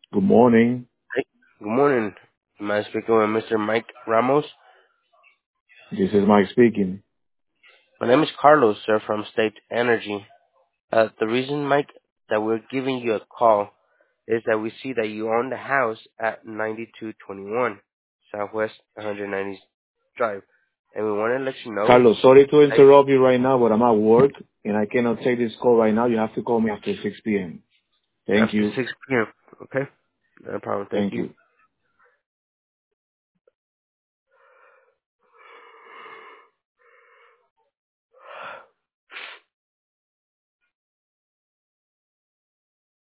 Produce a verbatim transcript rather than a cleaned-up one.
Good morning. Hey, good morning. Am I speaking with Mister Mike Ramos? This is Mike speaking. My name is Carlos, sir, from State Energy. Uh, the reason, Mike, that we're giving you a call is that we see that you own the house at ninety-two twenty-one Southwest one hundred ninetieth Drive, and we want to let you know. Carlos, sorry to Hey, interrupt you right now, but I'm at work and I cannot take this call right now. You have to call me after six p m. Thank after you. six p m. Okay, no problem. Thank Thank you. you.